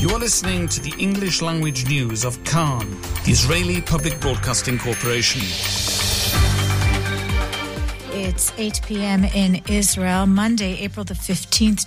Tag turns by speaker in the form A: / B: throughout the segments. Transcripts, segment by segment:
A: You are listening to the English language news of Khan, the Israeli Public Broadcasting Corporation.
B: It's 8 p.m. in Israel, Monday, April the 15th,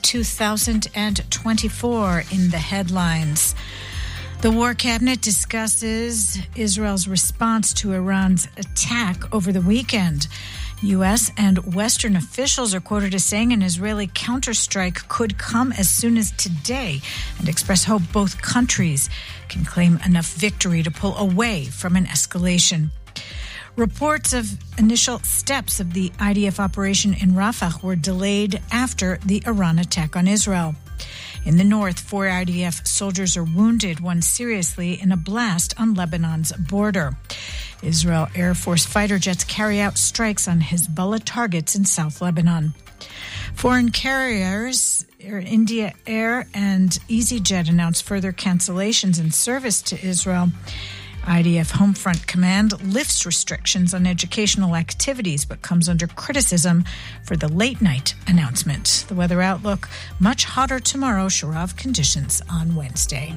B: 2024. In the headlines, the War Cabinet discusses Israel's response to Iran's attack over the weekend. U.S. and Western officials are quoted as saying an Israeli counterstrike could come as soon as today and express hope both countries can claim enough victory to pull away from an escalation. Reports of initial steps of the IDF operation in Rafah were delayed after the Iran attack on Israel. In the north, 4 IDF soldiers are wounded, one seriously, in a blast on Lebanon's border. Israel Air Force fighter jets carry out strikes on Hezbollah targets in South Lebanon. Foreign carriers, Air India Air and EasyJet, announced further cancellations in service to Israel. IDF Homefront Command lifts restrictions on educational activities but comes under criticism for the late-night announcement. The weather outlook: much hotter tomorrow, Sharav conditions on Wednesday.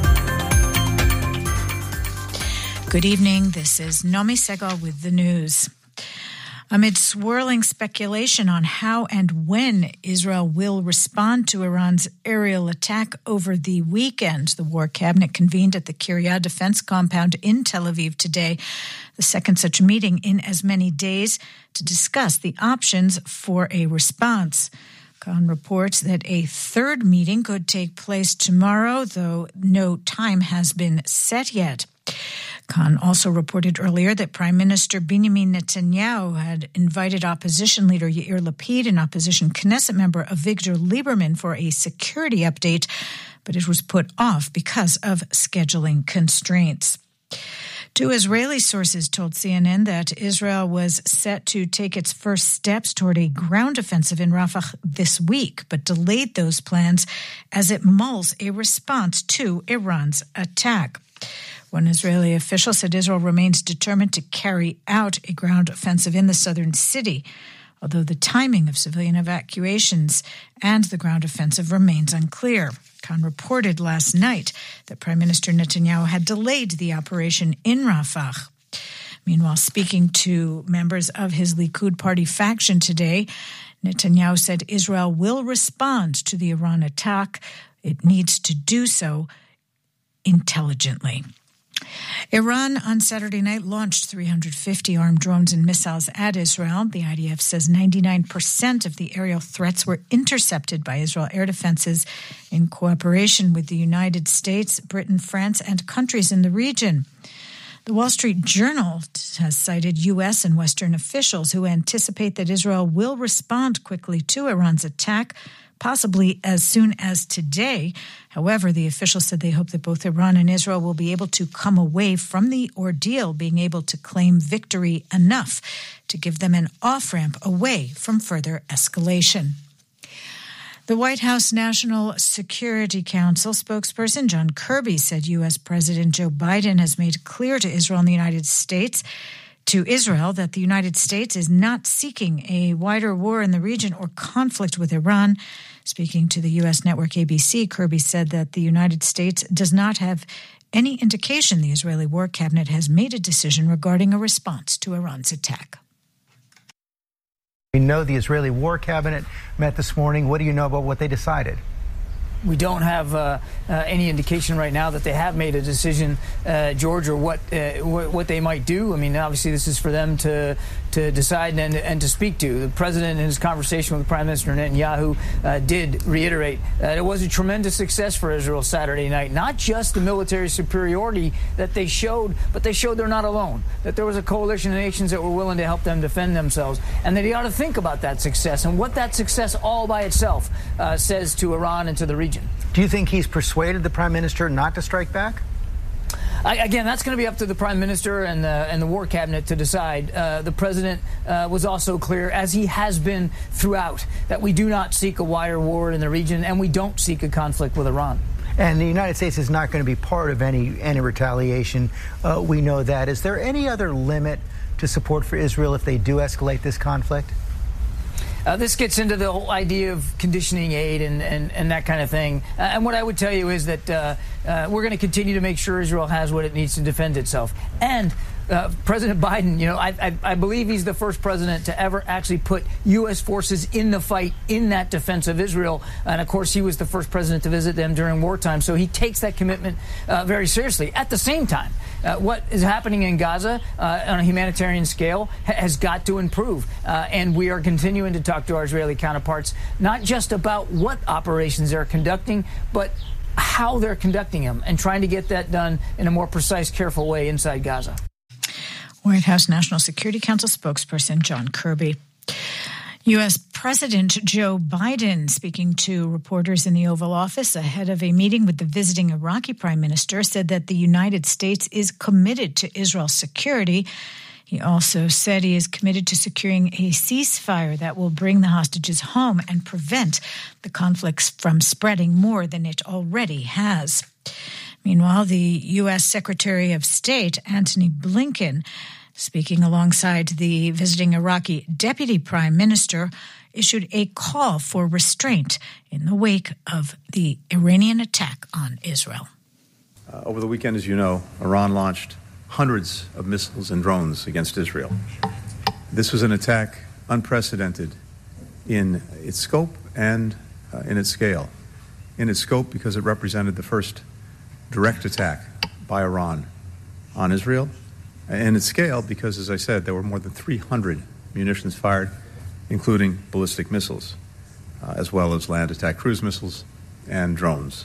B: Good evening. This is Nomi Segal with the news. Amid swirling speculation on how and when Israel will respond to Iran's aerial attack over the weekend, the War Cabinet convened at the Kiryat Defense Compound in Tel Aviv today, the second such meeting in as many days, to discuss the options for a response. Khan reports that a third meeting could take place tomorrow, though no time has been set yet. Khan also reported earlier that Prime Minister Benjamin Netanyahu had invited opposition leader Yair Lapid and opposition Knesset member Avigdor Lieberman for a security update, but it was put off because of scheduling constraints. 2 Israeli sources told CNN that Israel was set to take its first steps toward a ground offensive in Rafah this week, but delayed those plans as it mulls a response to Iran's attack. One Israeli official said Israel remains determined to carry out a ground offensive in the southern city, although the timing of civilian evacuations and the ground offensive remains unclear. Khan reported last night that Prime Minister Netanyahu had delayed the operation in Rafah. Meanwhile, speaking to members of his Likud party faction today, Netanyahu said Israel will respond to the Iran attack. It needs to do so intelligently. Iran on Saturday night launched 350 armed drones and missiles at Israel. The IDF says 99% of the aerial threats were intercepted by Israel air defenses in cooperation with the United States, Britain, France, and countries in the region. The Wall Street Journal has cited U.S. and Western officials who anticipate that Israel will respond quickly to Iran's attack, possibly as soon as today. However, the officials said they hope that both Iran and Israel will be able to come away from the ordeal, being able to claim victory enough to give them an off-ramp away from further escalation. The White House National Security Council spokesperson John Kirby said U.S. President Joe Biden has made clear to Israel and the United States that the United States is not seeking a wider war in the region or conflict with Iran. Speaking to the U.S. network ABC, Kirby said that the United States does not have any indication the Israeli War Cabinet has made a decision regarding a response to Iran's attack.
C: We know the Israeli War Cabinet met this morning. What do you know about what they decided?
D: We don't have any indication right now that they have made a decision, George, or what they might do. I mean, obviously, this is for them to decide and to speak to. The president, in his conversation with Prime Minister Netanyahu, did reiterate that it was a tremendous success for Israel Saturday night. Not just the military superiority that they showed, but they showed they're not alone, that there was a coalition of nations that were willing to help them defend themselves, and that he ought to think about that success and what that success all by itself says to Iran and to the region.
C: Do you think he's persuaded the Prime Minister not to strike back?
D: Again, that's going to be up to the Prime Minister and the War Cabinet to decide. The President was also clear, as he has been throughout, that we do not seek a wider war in the region and we don't seek a conflict with Iran.
C: And the United States is not going to be part of any retaliation. We know that. Is there any other limit to support for Israel if they do escalate this conflict?
D: This gets into the whole idea of conditioning aid and that kind of thing. And what I would tell you is that we're going to continue to make sure Israel has what it needs to defend itself. And President Biden, I believe he's the first president to ever actually put U.S. forces in the fight in that defense of Israel. And, of course, he was the first president to visit them during wartime. So he takes that commitment very seriously. At the same time, what is happening in Gaza on a humanitarian scale has got to improve. And we are continuing to talk to our Israeli counterparts, not just about what operations they're conducting, but how they're conducting them and trying to get that done in a more precise, careful way inside Gaza.
B: White House National Security Council spokesperson John Kirby. U.S. President Joe Biden, speaking to reporters in the Oval Office ahead of a meeting with the visiting Iraqi prime minister, said that the United States is committed to Israel's security. He also said he is committed to securing a ceasefire that will bring the hostages home and prevent the conflicts from spreading more than it already has. Meanwhile, the U.S. Secretary of State, Antony Blinken, speaking alongside the visiting Iraqi deputy prime minister, issued a call for restraint in the wake of the Iranian attack on Israel.
E: Over the weekend, as you know, Iran launched hundreds of missiles and drones against Israel. This was an attack unprecedented in its scope and in its scale. In its scope because it represented the first direct attack by Iran on Israel. And its scale because, as I said, there were more than 300 munitions fired, including ballistic missiles, as well as land attack cruise missiles and drones.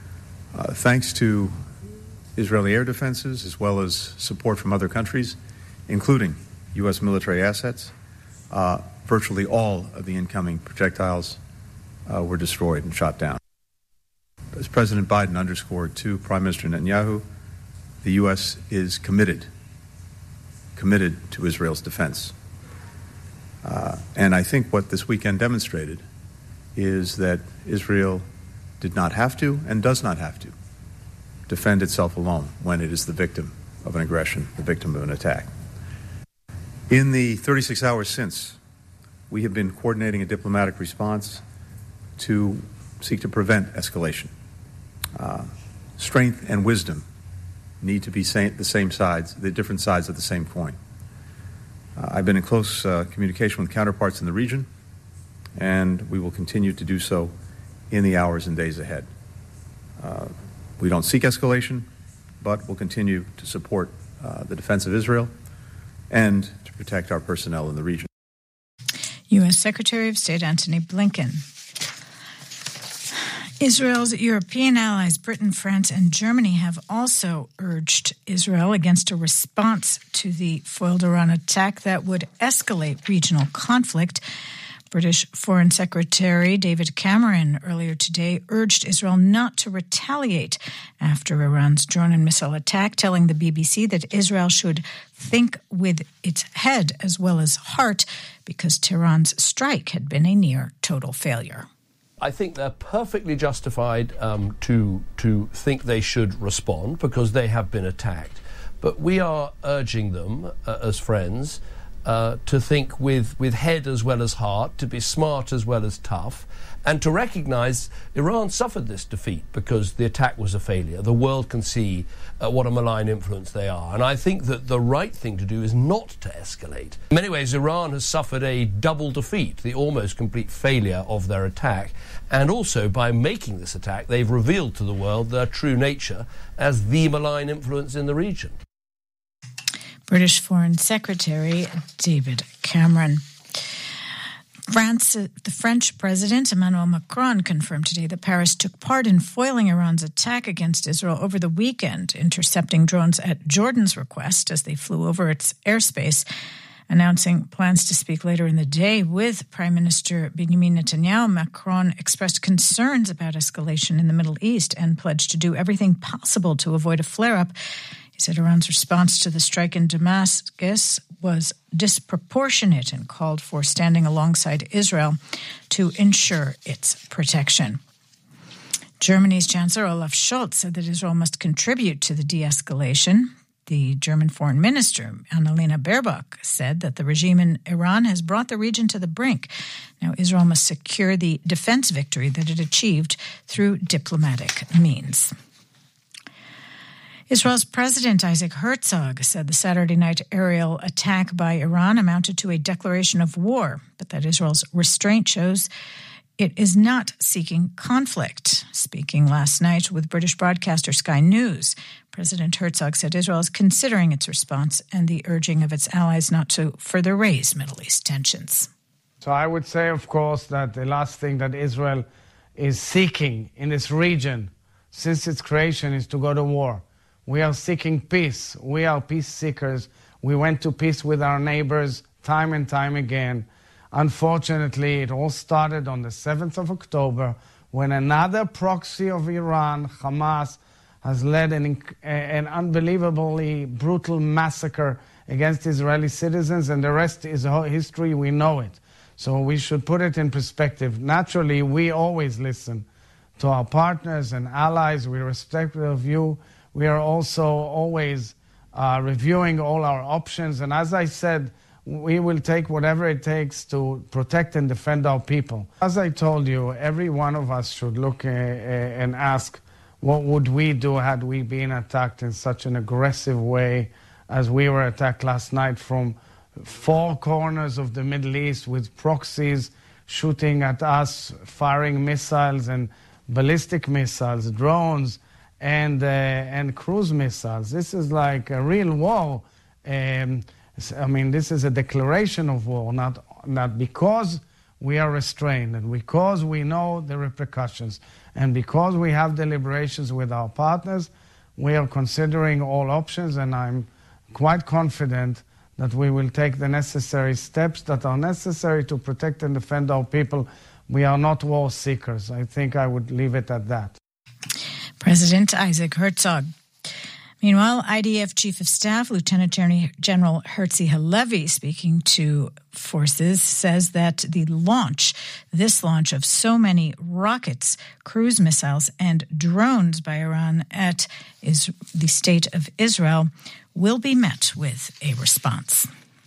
E: Thanks to Israeli air defenses, as well as support from other countries, including U.S. military assets, virtually all of the incoming projectiles were destroyed and shot down. As President Biden underscored to Prime Minister Netanyahu, the U.S. is committed to Israel's defense. And I think what this weekend demonstrated is that Israel did not have to and does not have to defend itself alone when it is the victim of an aggression, the victim of an attack. In the 36 hours since, we have been coordinating a diplomatic response to seek to prevent escalation. Strength and wisdom need to be the same sides, the different sides of the same coin. I've been in close communication with counterparts in the region, and we will continue to do so in the hours and days ahead. We don't seek escalation, but we'll continue to support the defense of Israel and to protect our personnel in the region.
B: U.S. Secretary of State Antony Blinken. Israel's European allies, Britain, France, and Germany, have also urged Israel against a response to the foiled Iran attack that would escalate regional conflict. British Foreign Secretary David Cameron earlier today urged Israel not to retaliate after Iran's drone and missile attack, telling the BBC that Israel should think with its head as well as heart because Tehran's strike had been a near total failure.
F: I think they're perfectly justified to think they should respond because they have been attacked. But we are urging them as friends to think with head as well as heart, to be smart as well as tough, and to recognize Iran suffered this defeat because the attack was a failure. The world can see what a malign influence they are. And I think that the right thing to do is not to escalate. In many ways, Iran has suffered a double defeat, the almost complete failure of their attack. And also, by making this attack, they've revealed to the world their true nature as the malign influence in the region.
B: British Foreign Secretary David Cameron. The French President Emmanuel Macron confirmed today that Paris took part in foiling Iran's attack against Israel over the weekend, intercepting drones at Jordan's request as they flew over its airspace, announcing plans to speak later in the day with Prime Minister Benjamin Netanyahu. Macron expressed concerns about escalation in the Middle East and pledged to do everything possible to avoid a flare-up. He said Iran's response to the strike in Damascus was disproportionate and called for standing alongside Israel to ensure its protection. Germany's Chancellor Olaf Scholz said that Israel must contribute to the de-escalation. The German Foreign Minister, Annalena Baerbock, said that the regime in Iran has brought the region to the brink. Now, Israel must secure the defense victory that it achieved through diplomatic means. Israel's President Isaac Herzog said the Saturday night aerial attack by Iran amounted to a declaration of war, but that Israel's restraint shows it is not seeking conflict. Speaking last night with British broadcaster Sky News, President Herzog said Israel is considering its response and the urging of its allies not to further raise Middle East tensions.
G: So I would say, of course, that the last thing that Israel is seeking in this region since its creation is to go to war. We are seeking peace. We are peace seekers. We went to peace with our neighbors time and time again. Unfortunately, it all started on the 7th of October when another proxy of Iran, Hamas, has led an unbelievably brutal massacre against Israeli citizens, and the rest is history. We know it. So we should put it in perspective. Naturally, we always listen to our partners and allies. We respect their view. We are also always reviewing all our options. And as I said, we will take whatever it takes to protect and defend our people. As I told you, every one of us should look and ask, what would we do had we been attacked in such an aggressive way as we were attacked last night from four corners of the Middle East with proxies shooting at us, firing missiles and ballistic missiles, drones, and cruise missiles. This is like a real war. I mean, this is a declaration of war, not because we are restrained and because we know the repercussions and because we have deliberations with our partners. We are considering all options, and I'm quite confident that we will take the necessary steps that are necessary to protect and defend our people. We are not war seekers. I think I would leave it at that.
B: President Isaac Herzog. Meanwhile, IDF Chief of Staff Lieutenant General Herzi Halevi, speaking to forces, says that this launch of so many rockets, cruise missiles, and drones by Iran at the state of Israel will be met with a response.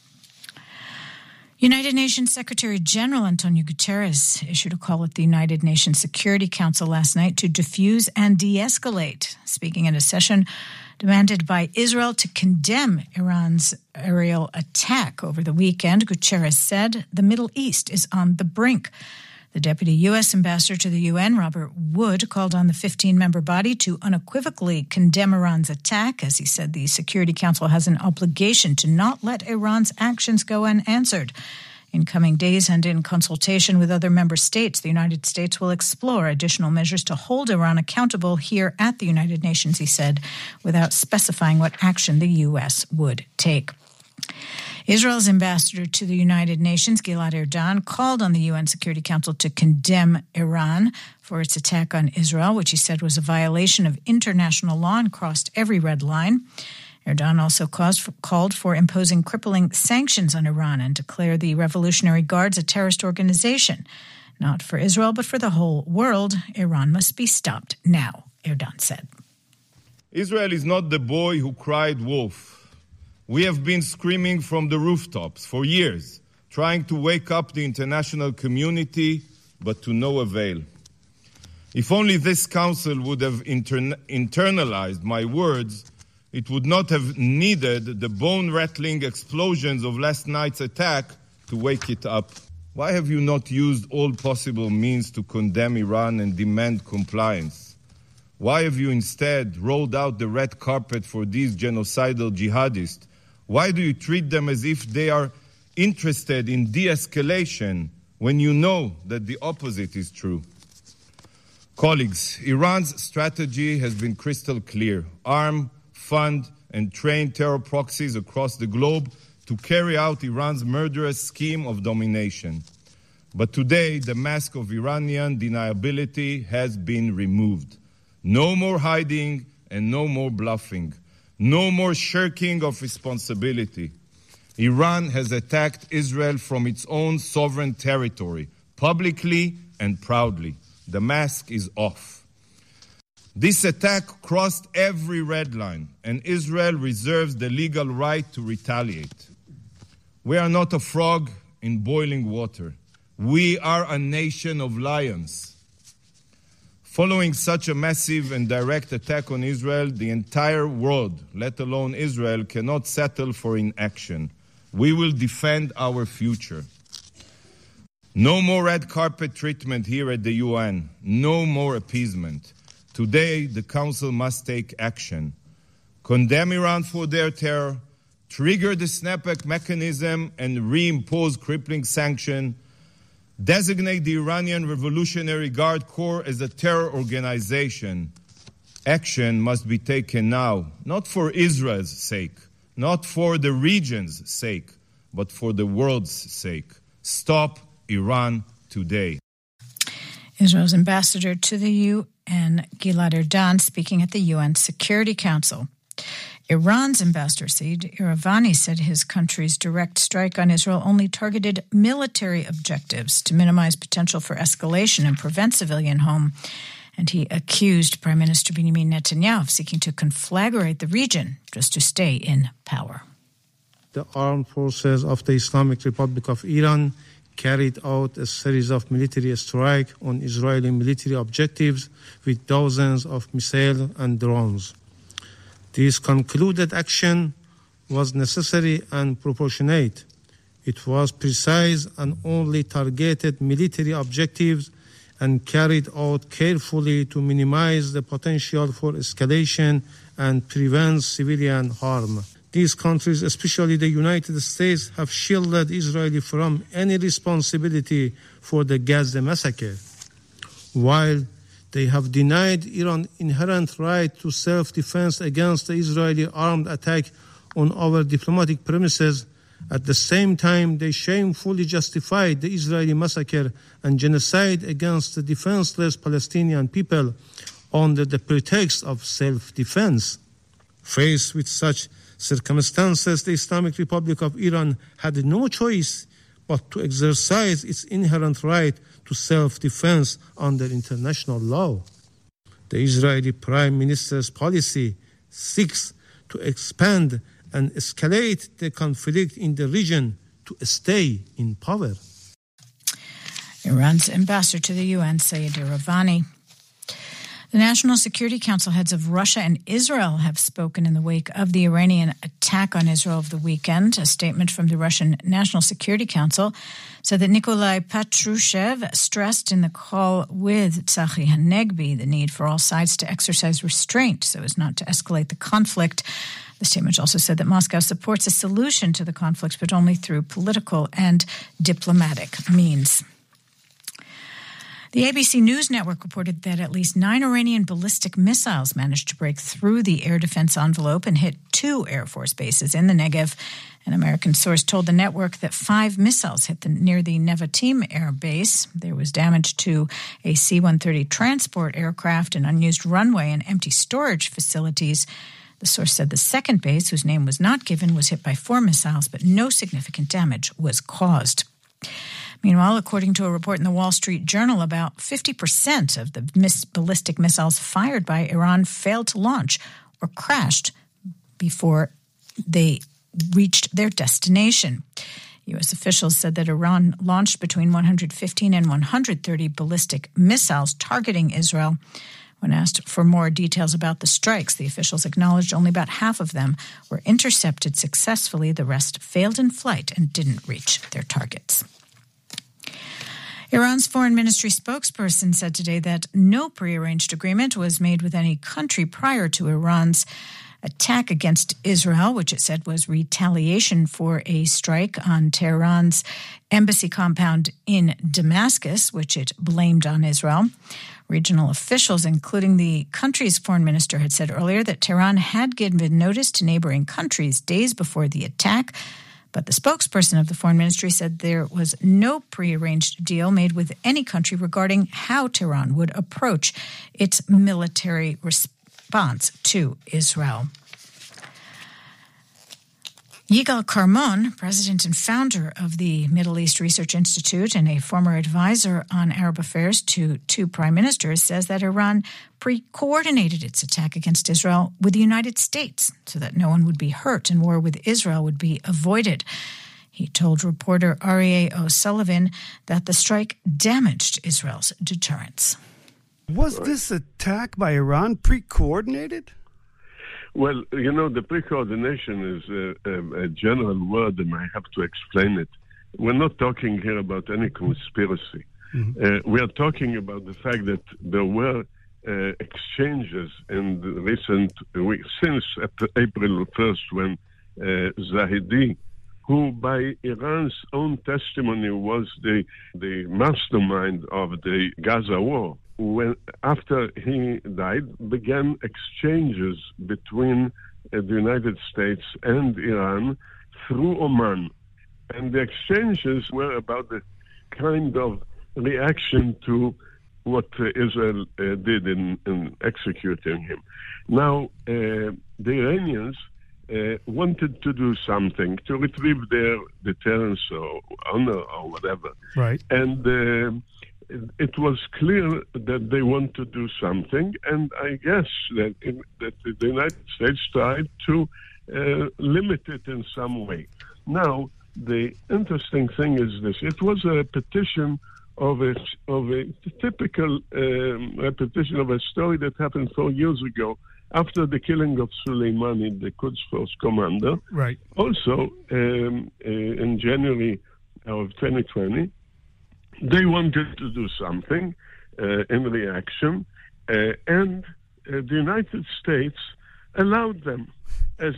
B: United Nations Secretary General Antonio Guterres issued a call at the United Nations Security Council last night to defuse and de-escalate, speaking at a session demanded by Israel to condemn Iran's aerial attack over the weekend. Guterres said the Middle East is on the brink. The Deputy U.S. Ambassador to the UN, Robert Wood, called on the 15-member body to unequivocally condemn Iran's attack. As he said, the Security Council has an obligation to not let Iran's actions go unanswered. In coming days and in consultation with other member states, the United States will explore additional measures to hold Iran accountable here at the United Nations, he said, without specifying what action the U.S. would take. Israel's ambassador to the United Nations, Gilad Erdan, called on the UN Security Council to condemn Iran for its attack on Israel, which he said was a violation of international law and crossed every red line. Erdogan also called for imposing crippling sanctions on Iran and declared the Revolutionary Guards a terrorist organization. Not for Israel, but for the whole world. Iran must be stopped now, Erdogan said.
H: Israel is not the boy who cried wolf. We have been screaming from the rooftops for years, trying to wake up the international community, but to no avail. If only this council would have internalized my words, it would not have needed the bone-rattling explosions of last night's attack to wake it up. Why have you not used all possible means to condemn Iran and demand compliance? Why have you instead rolled out the red carpet for these genocidal jihadists? Why do you treat them as if they are interested in de-escalation when you know that the opposite is true? Colleagues, Iran's strategy has been crystal clear. Arm, fund, and train terror proxies across the globe to carry out Iran's murderous scheme of domination. But today, the mask of Iranian deniability has been removed. No more hiding and no more bluffing. No more shirking of responsibility. Iran has attacked Israel from its own sovereign territory, publicly and proudly. The mask is off. This attack crossed every red line, and Israel reserves the legal right to retaliate. We are not a frog in boiling water. We are a nation of lions. Following such a massive and direct attack on Israel, the entire world, let alone Israel, cannot settle for inaction. We will defend our future. No more red carpet treatment here at the UN. No more appeasement. Today, the Council must take action. Condemn Iran for their terror, trigger the snapback mechanism and reimpose crippling sanction, designate the Iranian Revolutionary Guard Corps as a terror organization. Action must be taken now, not for Israel's sake, not for the region's sake, but for the world's sake. Stop Iran today.
B: Israel's ambassador to the UN, Gilad Erdan, speaking at the UN Security Council. Iran's ambassador, Said Iravani, said his country's direct strike on Israel only targeted military objectives to minimize potential for escalation and prevent civilian harm. And he accused Prime Minister Benjamin Netanyahu of seeking to conflagrate the region just to stay in power.
I: The armed forces of the Islamic Republic of Iran carried out a series of military strikes on Israeli military objectives with dozens of missiles and drones. This concluded action was necessary and proportionate. It was precise and only targeted military objectives and carried out carefully to minimize the potential for escalation and prevent civilian harm. These countries, especially the United States, have shielded Israel from any responsibility for the Gaza massacre, while they have denied Iran inherent right to self-defense against the Israeli armed attack on our diplomatic premises. At the same time, they shamefully justified the Israeli massacre and genocide against the defenseless Palestinian people under the pretext of self-defense. Faced with such circumstances, the Islamic Republic of Iran had no choice but to exercise its inherent right to self-defense under international law. The Israeli Prime Minister's policy seeks to expand and escalate the conflict in the region to stay in power.
B: Iran's ambassador to the UN, Said Iravani. The National Security Council heads of Russia and Israel have spoken in the wake of the Iranian attack on Israel of the weekend. A statement from the Russian National Security Council said that Nikolai Patrushev stressed in the call with Tzachi Hanegbi the need for all sides to exercise restraint so as not to escalate the conflict. The statement also said that Moscow supports a solution to the conflict, but only through political and diplomatic means. The ABC News Network reported that at least 9 Iranian ballistic missiles managed to break through the air defense envelope and hit 2 Air Force bases in the Negev. An American source told the network that 5 missiles hit near the Nevatim Air Base. There was damage to a C-130 transport aircraft, an unused runway, and empty storage facilities. The source said the second base, whose name was not given, was hit by 4 missiles, but no significant damage was caused. Meanwhile, according to a report in the Wall Street Journal, about 50% of the ballistic missiles fired by Iran failed to launch or crashed before they reached their destination. U.S. officials said that Iran launched between 115 and 130 ballistic missiles targeting Israel. When asked for more details about the strikes, the officials acknowledged only about half of them were intercepted successfully. The rest failed in flight and didn't reach their targets. Iran's foreign ministry spokesperson said today that no prearranged agreement was made with any country prior to Iran's attack against Israel, which it said was retaliation for a strike on Tehran's embassy compound in Damascus, which it blamed on Israel. Regional officials, including the country's foreign minister, had said earlier that Tehran had given notice to neighboring countries days before the attack. But the spokesperson of the foreign ministry said there was no prearranged deal made with any country regarding how Tehran would approach its military response to Israel. Yigal Carmon, president and founder of the Middle East Research Institute and a former advisor on Arab affairs to two prime ministers, says that Iran pre-coordinated its attack against Israel with the United States so that no one would be hurt and war with Israel would be avoided. He told reporter Aryeh O'Sullivan that the strike damaged Israel's deterrence.
J: Was this attack by Iran pre-coordinated?
K: Well, the pre-coordination is a general word, and I have to explain it. We're not talking here about any conspiracy. Mm-hmm. We are talking about the fact that there were exchanges in the recent weeks, since April 1st, when Zahedi, who by Iran's own testimony was the mastermind of the Gaza war, when after he died, began exchanges between the United States and Iran through Oman. And the exchanges were about the kind of reaction to what Israel did in executing him. Now, the Iranians wanted to do something to retrieve their deterrence or honor or whatever.
J: Right.
K: And it was clear that they want to do something, and I guess that the United States tried to limit it in some way. Now, the interesting thing is this. It was a repetition of a typical repetition of a story that happened 4 years ago after the killing of Soleimani, the Quds Force commander.
J: Right.
K: Also, in January of 2020, they wanted to do something in reaction, and the United States allowed them, as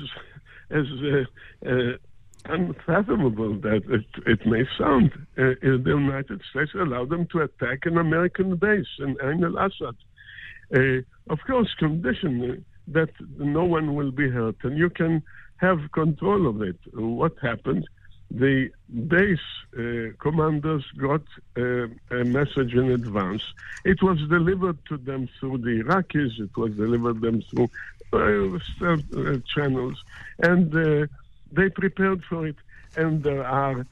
K: unfathomable that it may sound. The United States allowed them to attack an American base in Ain al-Assad. Of course, condition that no one will be hurt, and you can have control of it. What happened? The base commanders got a message in advance. It was delivered to them through the Iraqis. It was delivered them through channels, and they prepared for it. And there are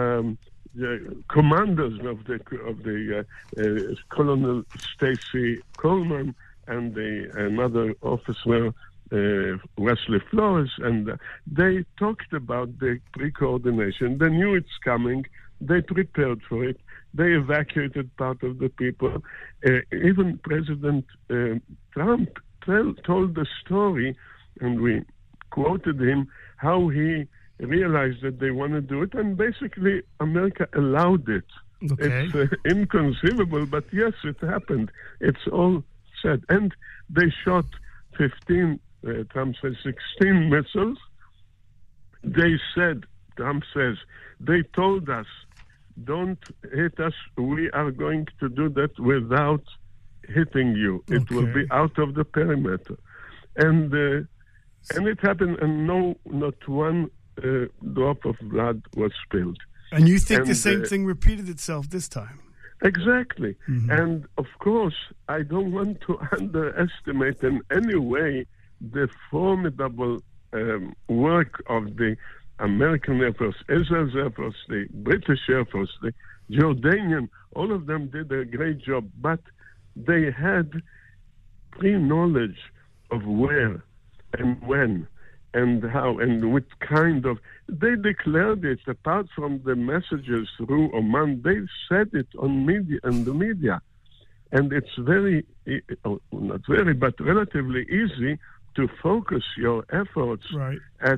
K: the commanders of the Colonel Stacy Coleman and another officer, Wesley Flores, and they talked about the pre-coordination. They knew it's coming. They prepared for it. They evacuated part of the people. Even President Trump told the story, and we quoted him, how he realized that they want to do it, and basically America allowed it.
J: Okay.
K: It's inconceivable, but yes, it happened. It's all said. And they shot 15, Trump says 16 missiles. They said, Trump says, they told us, don't hit us. We are going to do that without hitting you. It will be out of the perimeter. And it happened, and not one drop of blood was spilled.
J: And you think the same thing repeated itself this time?
K: Exactly.
J: Mm-hmm.
K: And of course, I don't want to underestimate in any way the formidable work of the American Air Force, Israel's Air Force, the British Air Force, the Jordanian. All of them did a great job, but they had pre-knowledge of where and when and how and what kind of... They declared it, apart from the messages through Oman, they said it on the media. And it's very, not very, but relatively easy to focus your efforts at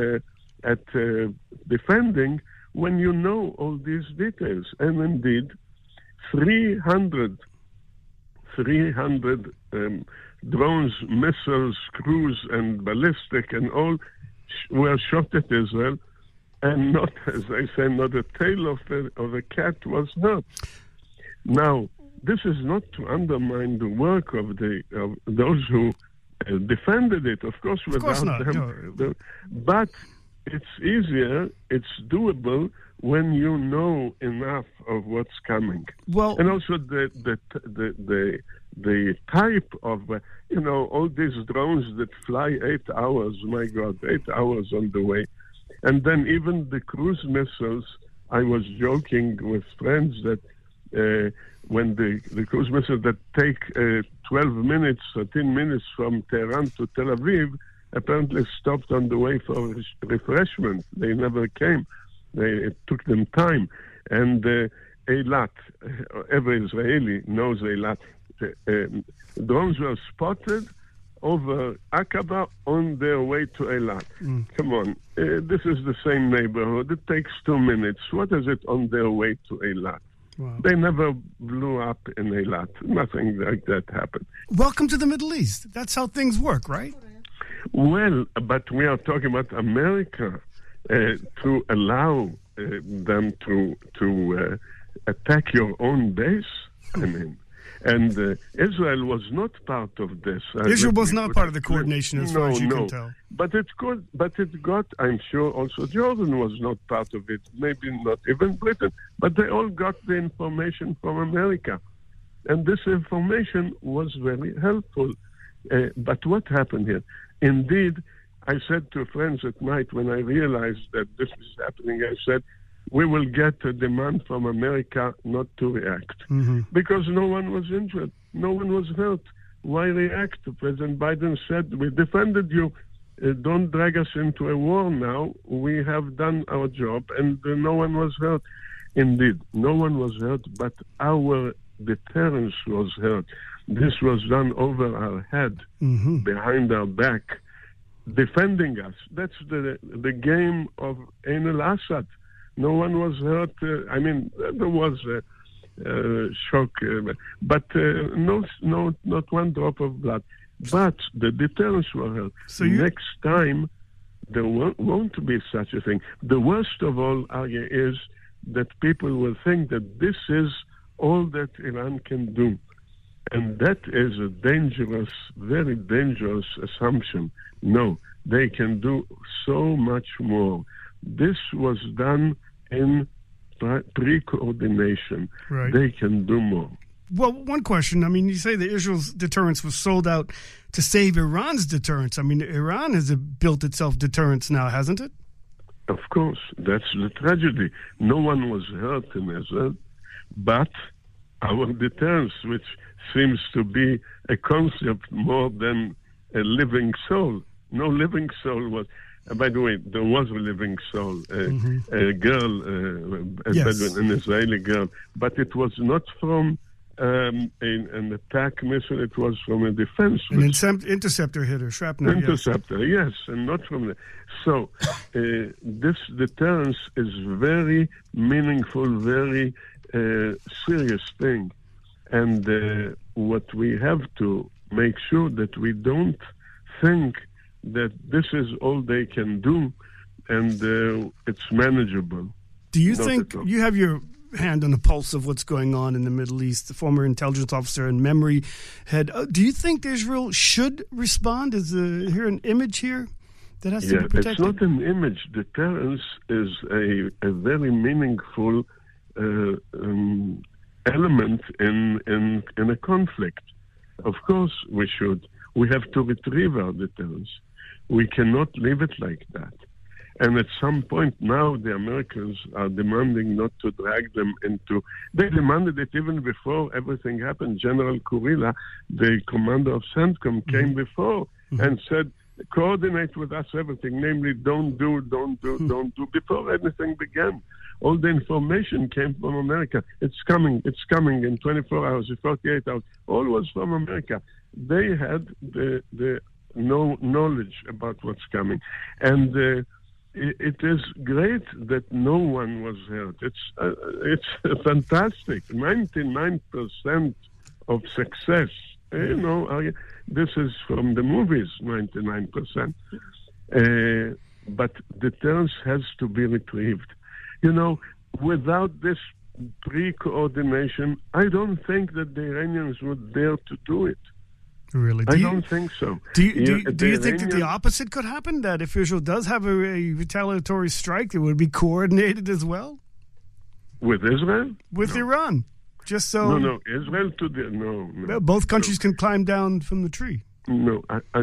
K: defending when you know all these details. And indeed, 300 drones, missiles, cruise, and ballistic, and all were shot at Israel, and not, as I say, not a tail of a cat was hurt. Now, this is not to undermine the work of those who defended it, of course, without them. No. But it's easier, it's doable when you know enough of what's coming.
J: Well,
K: and also the type of, all these drones that fly 8 hours, my God, 8 hours on the way. And then even the cruise missiles, I was joking with friends that when the cruise missiles that take 12 minutes, 13 minutes from Tehran to Tel Aviv, apparently stopped on the way for refreshment. They never came. It took them time. And Eilat, every Israeli knows Eilat. Drones were spotted over Aqaba on their way to Eilat. Come on, this is the same neighborhood. It takes 2 minutes. What is it on their way to Eilat? Wow. They never blew up in Eilat. Nothing like that happened.
J: Welcome to the Middle East. That's how things work, right?
K: Well, but we are talking about America to allow them to attack your own base. I mean, and Israel was not part of this.
J: Israel was not part of the coordination, as far as you can tell.
K: But it got. I'm sure also Jordan was not part of it. Maybe not even Britain. But they all got the information from America, and this information was very helpful. But what happened here? Indeed, I said to friends at night when I realized that this was happening, I said, we will get a demand from America not to react. Because no one was injured. No one was hurt. Why react? President Biden said, we defended you. Don't drag us into a war now. We have done our job, and no one was hurt. Indeed, no one was hurt, but our deterrence was hurt. This was done over our head, behind our back, defending us. That's the game of Ain al-Assad. No one was hurt. I mean, there was a shock, but not one drop of blood. But the deterrents were hurt. So next time, there won't be such a thing. The worst of all, Arya, is that people will think that this is all that Iran can do. And that is a dangerous, very dangerous assumption. No, they can do so much more. This was done in pre-coordination. Right. They can do more.
J: Well, one question. I mean, you say that Israel's deterrence was sold out to save Iran's deterrence. I mean, Iran has built itself deterrence now, hasn't it?
K: Of course. That's the tragedy. No one was hurt in Israel, but our deterrence, which seems to be a concept more than a living soul. No living soul was... by the way, there was a living soul, a girl, an Israeli girl, but it was not from an attack missile, it was from a defense missile.
J: An interceptor hit her, shrapnel.
K: Interceptor, yes, and not from the... So, this deterrence is very meaningful, very serious thing. And what we have to make sure that we don't think that this is all they can do, and it's manageable.
J: Do you think you have your hand on the pulse of what's going on in the Middle East, the former intelligence officer and memory head? Do you think Israel should respond? Is here an image here that has to be protected?
K: It's not an image. Deterrence is a very meaningful element in a conflict. Of course we should. We have to retrieve our deterrence. We cannot leave it like that. And at some point now, the Americans are demanding not to drag them into... They demanded it even before everything happened. General Kurila, the commander of CENTCOM, came before and said, coordinate with us everything, namely don't do, before anything began. All the information came from America. It's coming in 24 hours, 48 hours. All was from America. They had the knowledge about what's coming. And it is great that no one was hurt. It's fantastic. 99% of success. You know, this is from the movies, 99%. But deterrence has to be retrieved. You know, without this pre-coordination, I don't think that the Iranians would dare to do it.
J: Really?
K: I don't think so.
J: Do you think that the opposite could happen? That if Israel does have a retaliatory strike, it would be coordinated as well?
K: With Israel?
J: With Iran. Just so...
K: No, Israel to the... No.
J: Both countries can climb down from the tree.
K: No.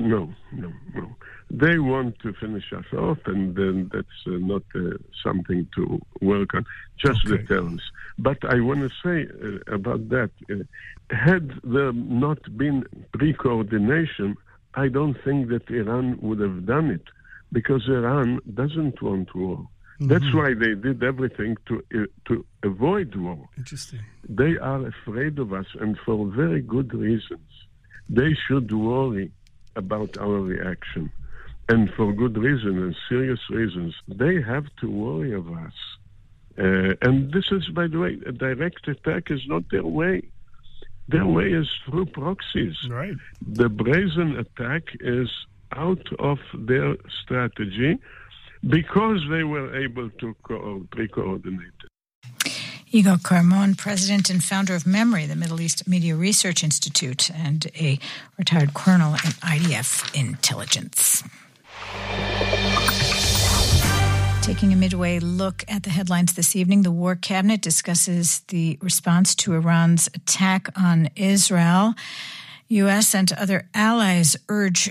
K: They want to finish us off, and then that's not something to work on, just the terms. But I want to say about that, had there not been pre-coordination, I don't think that Iran would have done it, because Iran doesn't want war. Mm-hmm. That's why they did everything to avoid war.
J: Interesting.
K: They are afraid of us, and for very good reasons. They should worry about our reaction. And for good reason and serious reasons, they have to worry of us. And this is, by the way, a direct attack is not their way. Their way is through proxies.
J: Right.
K: The brazen attack is out of their strategy because they were able to pre-coordinate it.
B: Yigal Carmon, president and founder of MEMRI, the Middle East Media Research Institute, and a retired colonel in IDF intelligence. Taking a midway look at the headlines this evening, the War Cabinet discusses the response to Iran's attack on Israel. U.S. and other allies urge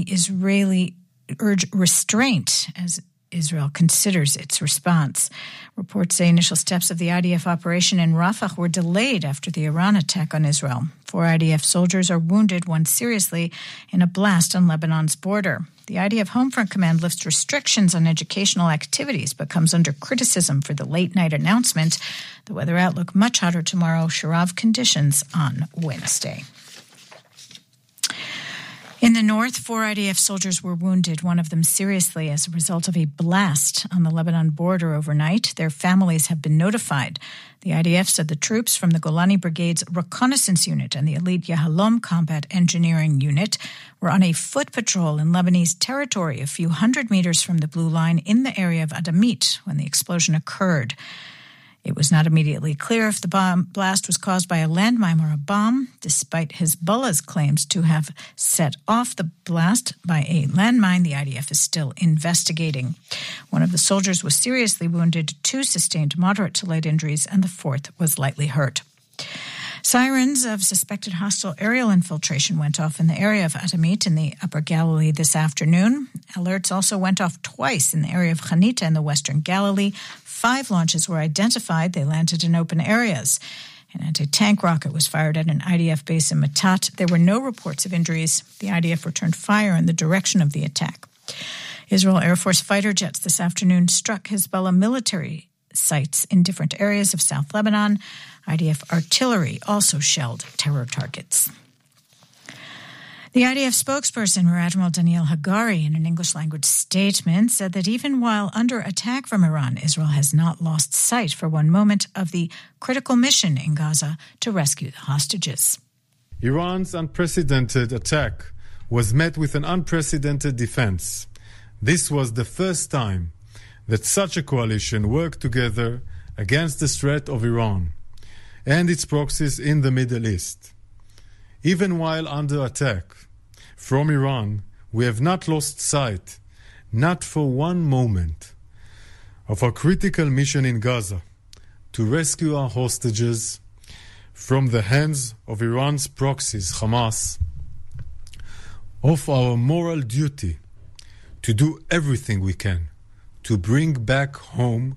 B: restraint as Israel considers its response. Reports say initial steps of the IDF operation in Rafah were delayed after the Iran attack on Israel. 4 IDF soldiers are wounded, one seriously, in a blast on Lebanon's border. The IDF Homefront Command lifts restrictions on educational activities, but comes under criticism for the late-night announcement. The weather outlook much hotter tomorrow, Sharav conditions on Wednesday. In the north, 4 IDF soldiers were wounded, one of them seriously, as a result of a blast on the Lebanon border overnight. Their families have been notified. The IDF said the troops from the Golani Brigade's Reconnaissance Unit and the Elite Yahalom Combat Engineering Unit were on a foot patrol in Lebanese territory a few hundred meters from the Blue Line in the area of Adamit when the explosion occurred. It was not immediately clear if the blast was caused by a landmine or a bomb, despite Hezbollah's claims to have set off the blast by a landmine. The IDF is still investigating. One of the soldiers was seriously wounded, 2 sustained moderate to light injuries, and the 4th was lightly hurt. Sirens of suspected hostile aerial infiltration went off in the area of Adamit in the Upper Galilee this afternoon. Alerts also went off twice in the area of Hanita in the Western Galilee. 5 launches were identified. They landed in open areas. An anti-tank rocket was fired at an IDF base in Matat. There were no reports of injuries. The IDF returned fire in the direction of the attack. Israel Air Force fighter jets this afternoon struck Hezbollah military sites in different areas of South Lebanon. IDF artillery also shelled terror targets. The IDF spokesperson, Rear Admiral Daniel Hagari, in an English-language statement, said that even while under attack from Iran, Israel has not lost sight for one moment of the critical mission in Gaza to rescue the hostages.
L: Iran's unprecedented attack was met with an unprecedented defense. This was the first time that such a coalition worked together against the threat of Iran and its proxies in the Middle East. Even while under attack from Iran, we have not lost sight, not for one moment, of our critical mission in Gaza to rescue our hostages from the hands of Iran's proxies, Hamas, of our moral duty to do everything we can to bring back home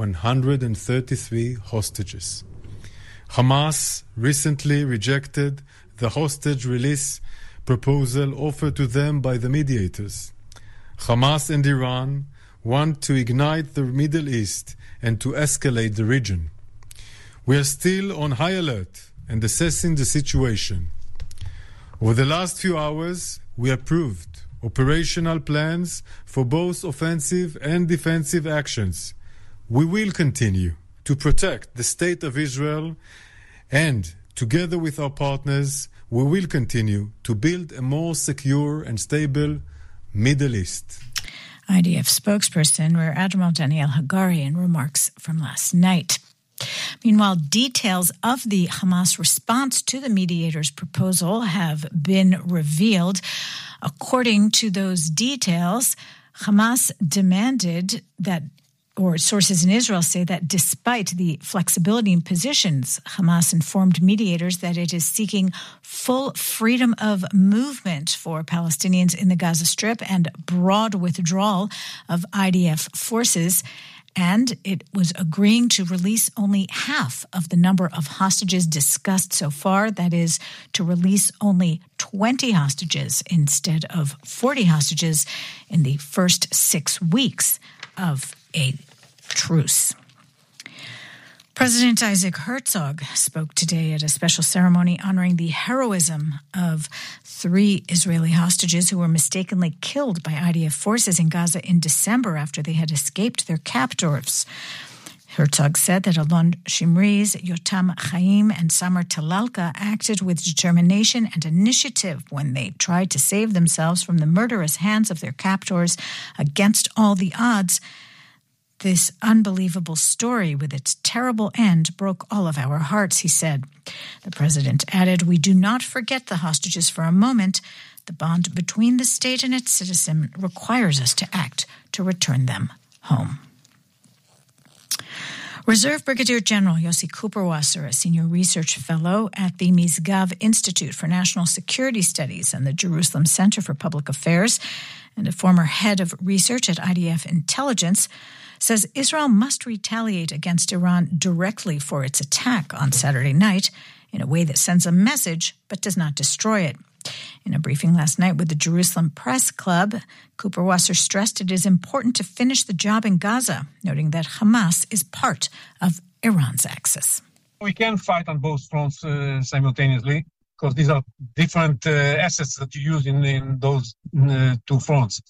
L: 133 hostages. Hamas recently rejected the hostage release proposal offered to them by the mediators. Hamas and Iran want to ignite the Middle East and to escalate the region. We are still on high alert and assessing the situation. Over the last few hours, we approved operational plans for both offensive and defensive actions. We will continue to protect the state of Israel, and together with our partners, we will continue to build a more secure and stable Middle East.
B: IDF spokesperson Rear Admiral Daniel Hagari in remarks from last night. Meanwhile, details of the Hamas response to the mediators' proposal have been revealed. According to those details, Hamas demanded that or sources in Israel say that despite the flexibility in positions, Hamas informed mediators that it is seeking full freedom of movement for Palestinians in the Gaza Strip and broad withdrawal of IDF forces. And it was agreeing to release only half of the number of hostages discussed so far. That is, to release only 20 hostages instead of 40 hostages in the first 6 weeks of a truce. President Isaac Herzog spoke today at a special ceremony honoring the heroism of 3 Israeli hostages who were mistakenly killed by IDF forces in Gaza in December after they had escaped their captors. Herzog said that Alon Shimriz, Yotam Chaim, and Samar Talalka acted with determination and initiative when they tried to save themselves from the murderous hands of their captors against all the odds. This unbelievable story with its terrible end broke all of our hearts, he said. The president added, "We do not forget the hostages for a moment. The bond between the state and its citizen requires us to act to return them home." Reserve Brigadier General Yossi Kuperwasser, a senior research fellow at the Misgav Institute for National Security Studies and the Jerusalem Center for Public Affairs, and a former head of research at IDF Intelligence, says Israel must retaliate against Iran directly for its attack on Saturday night in a way that sends a message but does not destroy it. In a briefing last night with the Jerusalem Press Club, Kuperwasser stressed it is important to finish the job in Gaza, noting that Hamas is part of Iran's axis.
M: We can fight on both fronts simultaneously because these are different assets that you use in those 2 fronts.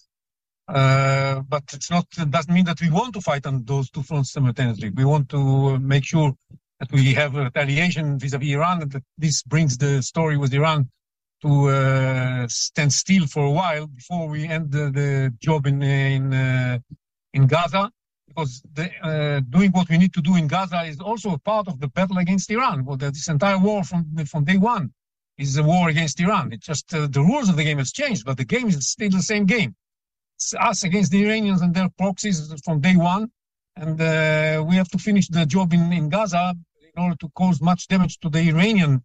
M: But it doesn't mean that we want to fight on those 2 fronts simultaneously. We want to make sure that we have retaliation vis-a-vis Iran, and that this brings the story with Iran to stand still for a while before we end the job in Gaza. Because doing what we need to do in Gaza is also a part of the battle against Iran. Well, this entire war from day one is a war against Iran. It's just the rules of the game has changed, but the game is still the same game. It's us against the Iranians and their proxies from day one. And we have to finish the job in Gaza in order to cause much damage to the Iranian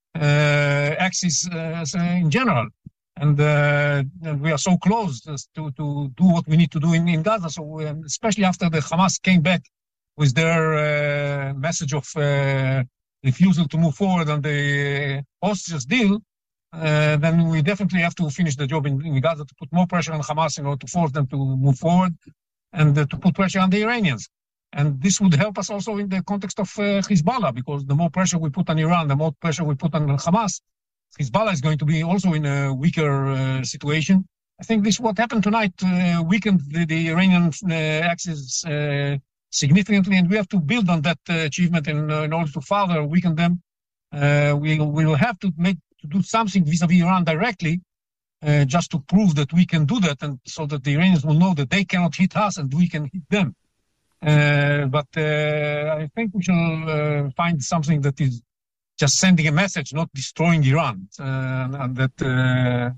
M: axis in general. And we are so close to do what we need to do in Gaza. So especially after the Hamas came back with their message of refusal to move forward on the hostages deal, then we definitely have to finish the job in Gaza to put more pressure on Hamas in order to force them to move forward and to put pressure on the Iranians. And this would help us also in the context of Hezbollah, because the more pressure we put on Iran, the more pressure we put on Hamas, Hezbollah is going to be also in a weaker situation. I think this what happened tonight weakened the Iranian axis significantly, and we have to build on that achievement in order to further weaken them. We will have to do something vis-a-vis Iran directly, just to prove that we can do that, and so that the Iranians will know that they cannot hit us and we can hit them. But I think we shall find something that is just sending a message, not destroying Iran, and that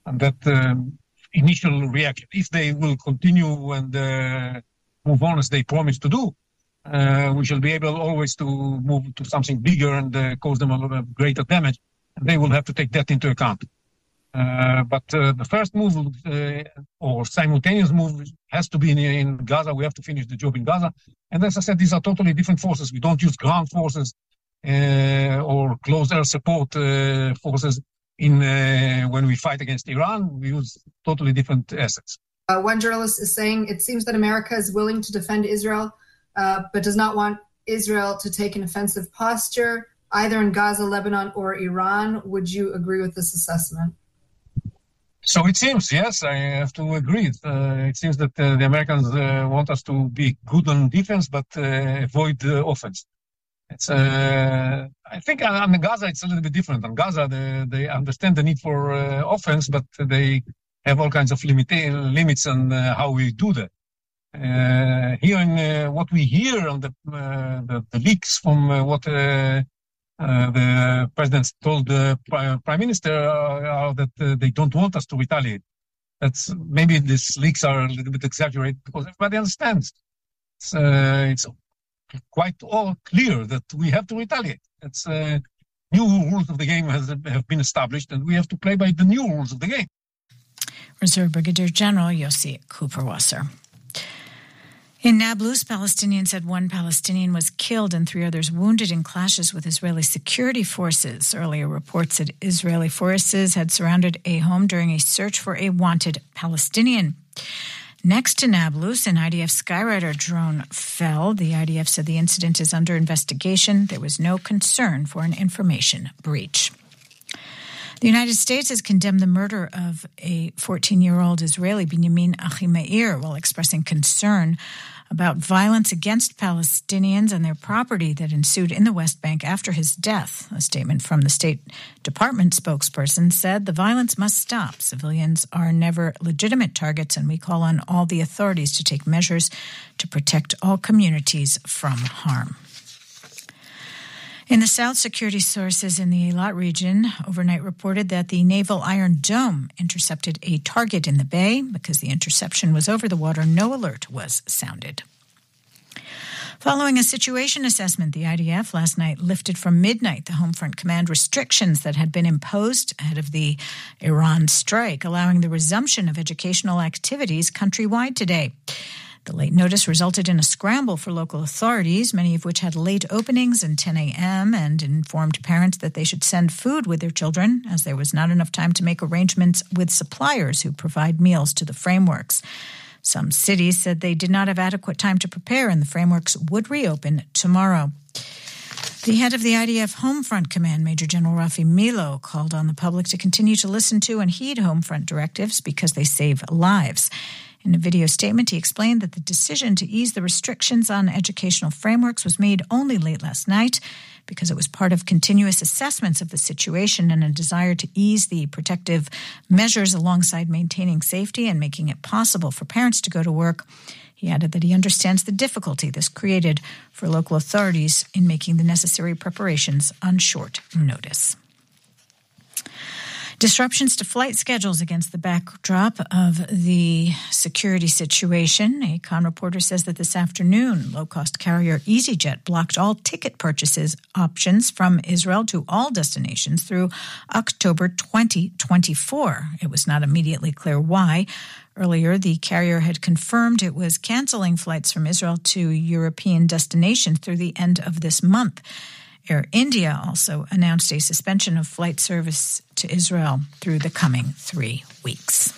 M: initial reaction. If they will continue and move on as they promised to do, we shall be able always to move to something bigger and cause them a greater damage, and they will have to take that into account. But the first move or simultaneous move has to be in Gaza. We have to finish the job in Gaza. And as I said, these are totally different forces. We don't use ground forces or close air support forces when we fight against Iran. We use totally different assets.
N: One journalist is saying it seems that America is willing to defend Israel, but does not want Israel to take an offensive posture, either in Gaza, Lebanon, or Iran. Would you agree with this assessment?
M: So it seems, yes, I have to agree. It seems that the Americans want us to be good on defense, but avoid offense. I think on Gaza it's a little bit different. On Gaza, they understand the need for offense, but they have all kinds of limits on how we do that. Here, in what we hear on the leaks from what the president told the prime minister are that they don't want us to retaliate. Maybe these leaks are a little bit exaggerated because everybody understands It's quite all clear that we have to retaliate. It's new rules of the game have been established, and we have to play by the new rules of the game.
B: Reserve Brigadier General Yossi Cooperwasser. In Nablus, Palestinians said one Palestinian was killed and 3 others wounded in clashes with Israeli security forces. Earlier reports said Israeli forces had surrounded a home during a search for a wanted Palestinian. Next to Nablus, an IDF Skyrider drone fell. The IDF said the incident is under investigation. There was no concern for an information breach. The United States has condemned the murder of a 14-year-old Israeli, Binyamin Achimeir, while expressing concern about violence against Palestinians and their property that ensued in the West Bank after his death. A statement from the State Department spokesperson said the violence must stop. Civilians are never legitimate targets, and we call on all the authorities to take measures to protect all communities from harm. In the south, security sources in the Eilat region overnight reported that the Naval Iron Dome intercepted a target in the bay. Because the interception was over the water, no alert was sounded. Following a situation assessment, the IDF last night lifted from midnight the Homefront Command restrictions that had been imposed ahead of the Iran strike, allowing the resumption of educational activities countrywide today. The late notice resulted in a scramble for local authorities, many of which had late openings and 10 a.m., and informed parents that they should send food with their children, as there was not enough time to make arrangements with suppliers who provide meals to the frameworks. Some cities said they did not have adequate time to prepare, and the frameworks would reopen tomorrow. The head of the IDF Homefront Command, Major General Rafi Milo, called on the public to continue to listen to and heed Homefront directives because they save lives. In a video statement, he explained that the decision to ease the restrictions on educational frameworks was made only late last night because it was part of continuous assessments of the situation and a desire to ease the protective measures alongside maintaining safety and making it possible for parents to go to work. He added that he understands the difficulty this created for local authorities in making the necessary preparations on short notice. Disruptions to flight schedules against the backdrop of the security situation. A Khan reporter says that this afternoon, low-cost carrier EasyJet blocked all ticket purchases options from Israel to all destinations through October 2024. It was not immediately clear why. Earlier, the carrier had confirmed it was canceling flights from Israel to European destinations through the end of this month. Air India also announced a suspension of flight service to Israel through the coming 3 weeks.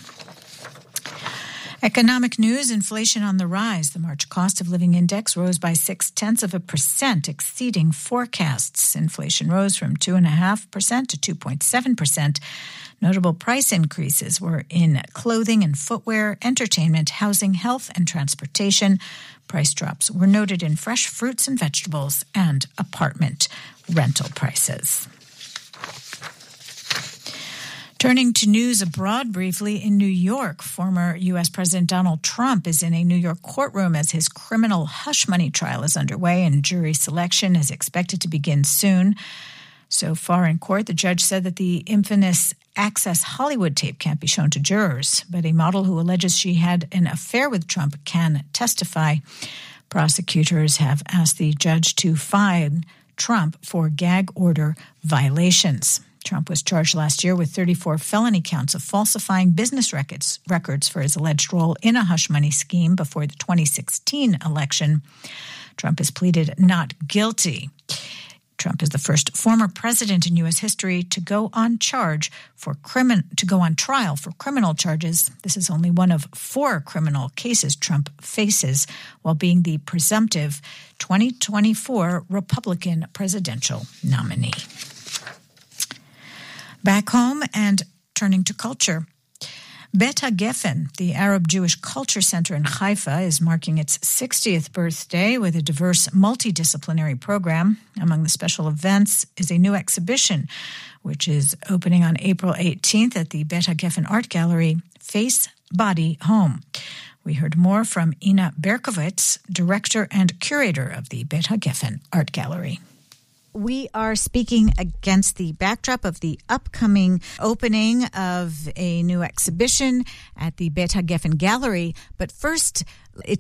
B: Economic news, inflation on the rise. The March cost of living index rose by 0.6%, exceeding forecasts. Inflation rose from 2.5% to 2.7%. Notable price increases were in clothing and footwear, entertainment, housing, health, and transportation. Price drops were noted in fresh fruits and vegetables and apartment rental prices. Turning to news abroad briefly, in New York, former U.S. President Donald Trump is in a New York courtroom as his criminal hush money trial is underway, and jury selection is expected to begin soon. So far in court, the judge said that the infamous Access Hollywood tape can't be shown to jurors, but a model who alleges she had an affair with Trump can testify. Prosecutors have asked the judge to fine Trump for gag order violations. Trump was charged last year with 34 felony counts of falsifying business records for his alleged role in a hush money scheme before the 2016 election. Trump has pleaded not guilty. Trump is the first former president in U.S. history to go on trial for criminal charges. This is only one of 4 criminal cases Trump faces while being the presumptive 2024 Republican presidential nominee. Back home and turning to culture. Bet HaGeffen, the Arab Jewish Culture Center in Haifa, is marking its 60th birthday with a diverse multidisciplinary program. Among the special events is a new exhibition, which is opening on April 18th at the Bet HaGeffen Art Gallery, Face, Body, Home. We heard more from Ina Berkovitz, director and curator of the Bet HaGeffen Art Gallery. We are speaking against the backdrop of the upcoming opening of a new exhibition at the Bet HaGeffen Gallery. But first, it's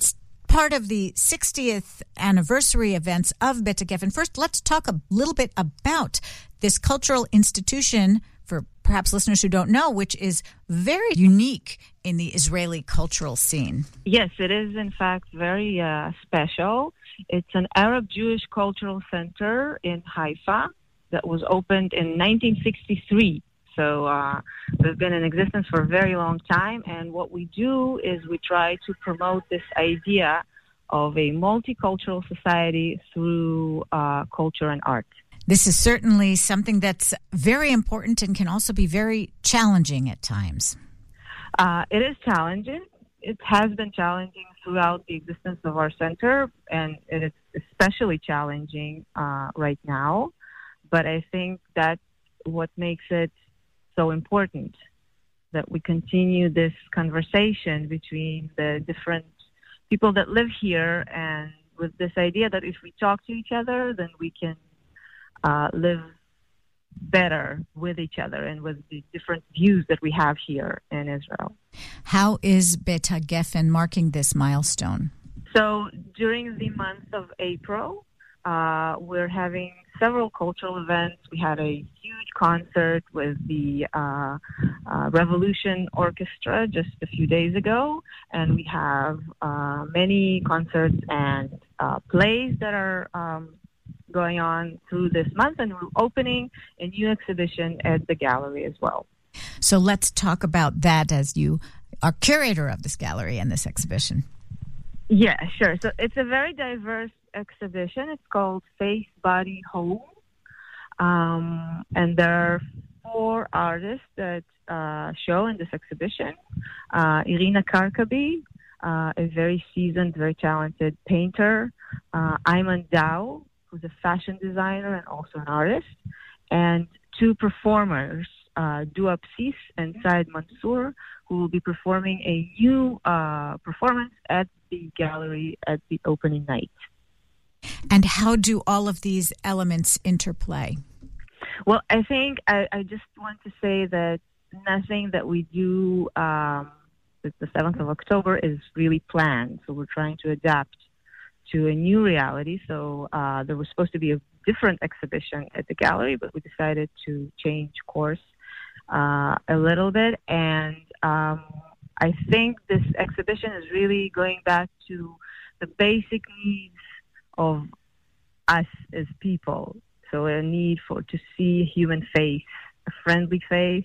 B: part of the 60th anniversary events of Bet HaGeffen. First, let's talk a little bit about this cultural institution for perhaps listeners who don't know, which is very unique in the Israeli cultural scene.
O: Yes, it is in fact very special. It's an Arab-Jewish cultural center in Haifa that was opened in 1963. So they've been in existence for a very long time. And what we do is we try to promote this idea of a multicultural society through culture and art.
B: This is certainly something that's very important and can also be very challenging at times.
O: It is challenging. It has been challenging throughout the existence of our center, and it is especially challenging right now. But I think that's what makes it so important, that we continue this conversation between the different people that live here, and with this idea that if we talk to each other, then we can live better with each other and with the different views that we have here in Israel.
B: How is Bet HaGeffen marking this milestone?
O: So during the month of April, we're having several cultural events. We had a huge concert with the Revolution Orchestra just a few days ago, and we have many concerts and plays that are going on through this month, and we're opening a new exhibition at the gallery as well.
B: So let's talk about that, as you are curator of this gallery and this exhibition.
O: Yeah, sure. So it's a very diverse exhibition. It's called Face, Body, Home. And there are 4 artists that show in this exhibition. Irina Karkabi, a very seasoned, very talented painter. Ayman Dow, who's a fashion designer and also an artist. And 2 performers, Dua Psis and Said Mansour, who will be performing a new performance at the gallery at the opening night.
B: And how do all of these elements interplay?
O: Well, I think I just want to say that nothing that we do with the 7th of October is really planned. So we're trying to adapt to a new reality. So there was supposed to be a different exhibition at the gallery, but we decided to change course a little bit. And I think this exhibition is really going back to the basic needs of us as people. So a need to see a human face, a friendly face,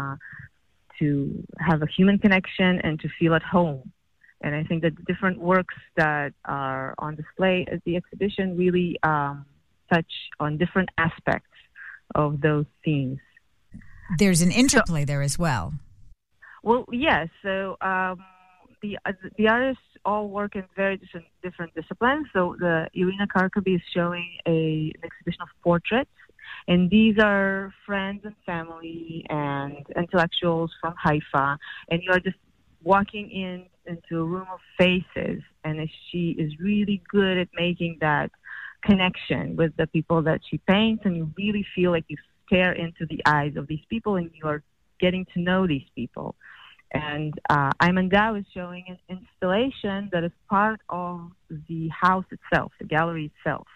O: to have a human connection and to feel at home. And I think that the different works that are on display at the exhibition really touch on different aspects of those themes.
B: There's an interplay there as well.
O: Well, yes. So the artists all work in very different disciplines. So the Irina Karkabi is showing an exhibition of portraits, and these are friends and family and intellectuals from Haifa, and you are just walking into a room of faces, and she is really good at making that connection with the people that she paints, and you really feel like you stare into the eyes of these people and you are getting to know these people. And Ayman Dow is showing an installation that is part of the house itself, the gallery itself.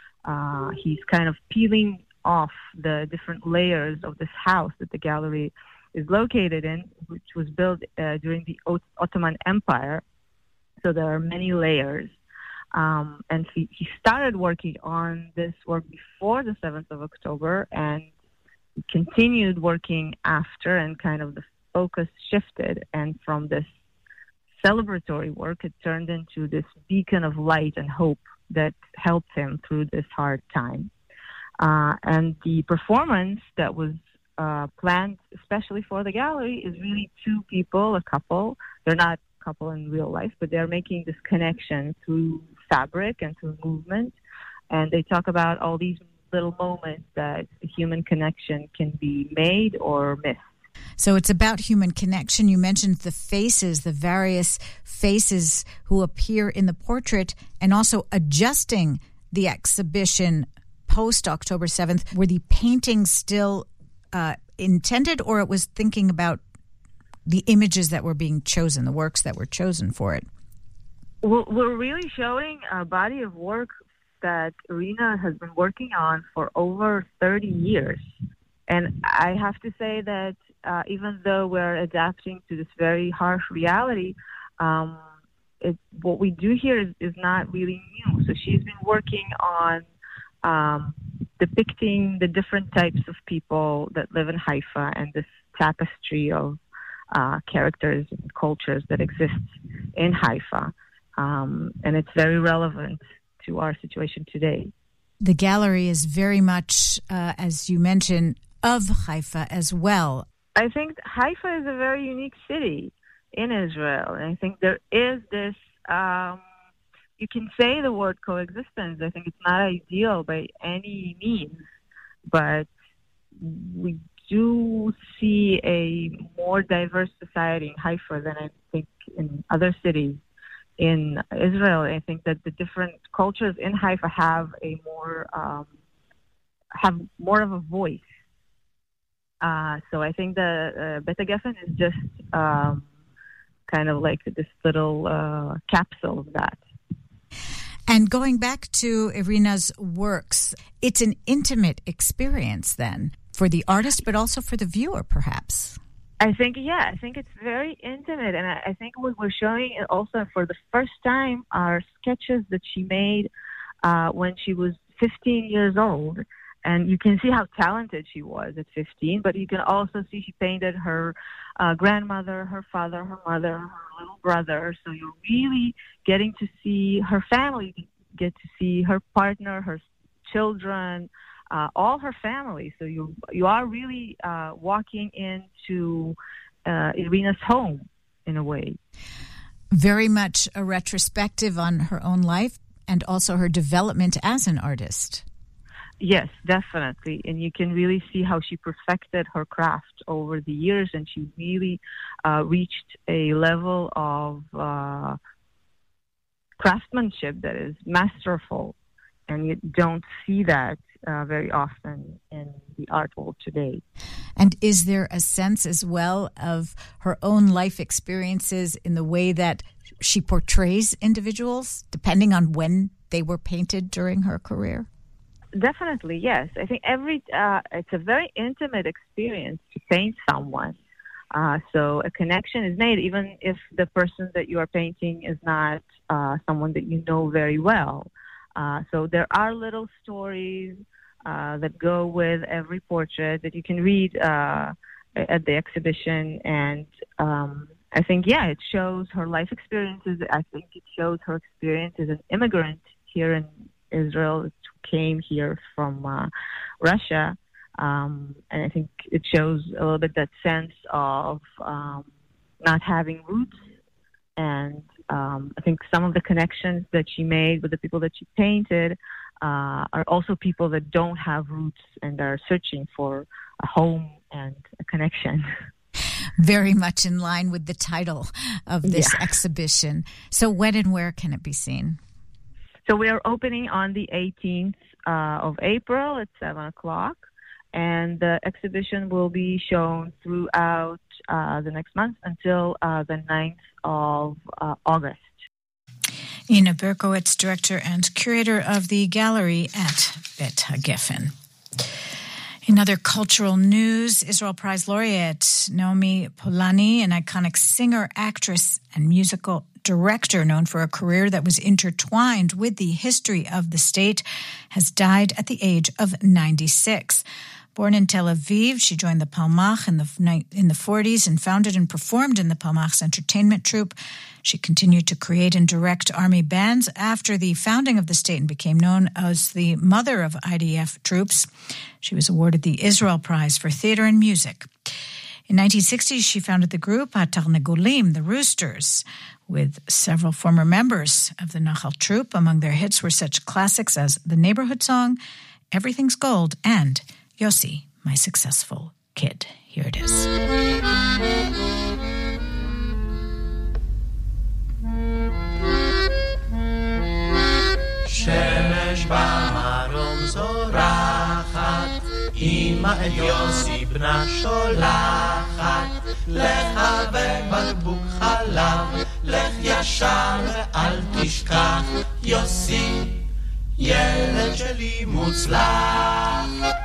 O: He's kind of peeling off the different layers of this house that the gallery is located in, which was built during the Ottoman Empire. So there are many layers. And he started working on this work before the 7th of October and continued working after, and kind of the focus shifted, and from this celebratory work it turned into this beacon of light and hope that helped him through this hard time. And the performance that was planned especially for the gallery is really 2 people, a couple. They're not a couple in real life, but they're making this connection through fabric and through movement, and they talk about all these little moments that a human connection can be made or missed.
B: So it's about human connection. You mentioned the faces, the various faces who appear in the portrait, and also adjusting the exhibition post-October 7th. Were the paintings still intended, or it was thinking about the images that were being chosen, the works that were chosen for it?
O: We're really showing a body of work that Irina has been working on for over 30 years. And I have to say that even though we're adapting to this very harsh reality, what we do here is not really new. So she's been working on depicting the different types of people that live in Haifa and this tapestry of characters and cultures that exists in Haifa. And it's very relevant to our situation today.
B: The gallery is very much, as you mentioned, of Haifa as well.
O: I think Haifa is a very unique city in Israel. And I think there is this, you can say the word coexistence. I think it's not ideal by any means, but we do see a more diverse society in Haifa than I think in other cities in Israel. I think that the different cultures in Haifa have more of a voice. So I think the Bet HaGeffen is just kind of like this little capsule of that.
B: And going back to Irina's works, it's an intimate experience then for the artist, but also for the viewer, perhaps.
O: I think it's very intimate. And I think what we're showing also for the first time are sketches that she made when she was 15 years old. And you can see how talented she was at 15, but you can also see she painted her grandmother, her father, her mother, her little brother. So you're really getting to see her family, get to see her partner, her children, all her family. So you are really walking into Irina's home in a way.
B: Very much a retrospective on her own life and also her development as an artist.
O: Yes, definitely. And you can really see how she perfected her craft over the years, and she really reached a level of craftsmanship that is masterful. And you don't see that very often in the art world today.
B: And is there a sense as well of her own life experiences in the way that she portrays individuals, depending on when they were painted during her career?
O: Definitely, yes. I think it's a very intimate experience to paint someone. So a connection is made, even if the person that you are painting is not someone that you know very well. So there are little stories that go with every portrait that you can read at the exhibition. And I think, it shows her life experiences. I think it shows her experience as an immigrant here in Israel, came here from Russia, and I think it shows a little bit that sense of not having roots, and I think some of the connections that she made with the people that she painted are also people that don't have roots and are searching for a home and a connection.
B: Very much in line with the title of this exhibition. So when and where can it be seen?
O: So we are opening on the 18th of April at 7 o'clock, and the exhibition will be shown throughout the next month until the 9th of August.
B: Ina Berkowitz, director and curator of the gallery at Bet HaGeffen. In other cultural news, Israel Prize laureate Naomi Polani, an iconic singer, actress, and musical director known for a career that was intertwined with the history of the state, has died at the age of 96. Born in Tel Aviv, she joined the Palmach in the 40s and founded and performed in the Palmach's entertainment troupe. She continued to create and direct army bands after the founding of the state and became known as the mother of IDF troops. She was awarded the Israel Prize for Theater and Music. In 1960, she founded the group HaTarnegulim, the Roosters, with several former members of the Nachal troupe. Among their hits were such classics as The Neighborhood Song, Everything's Gold, and Yossi, My Successful Kid. Here it is.
P: שמש במרום זורחת, אמא את יוסי בנה שולחת, לך ובקבוק חלב, לך ישר ואל תשכח, יוסי, ילד שלי מוצלח.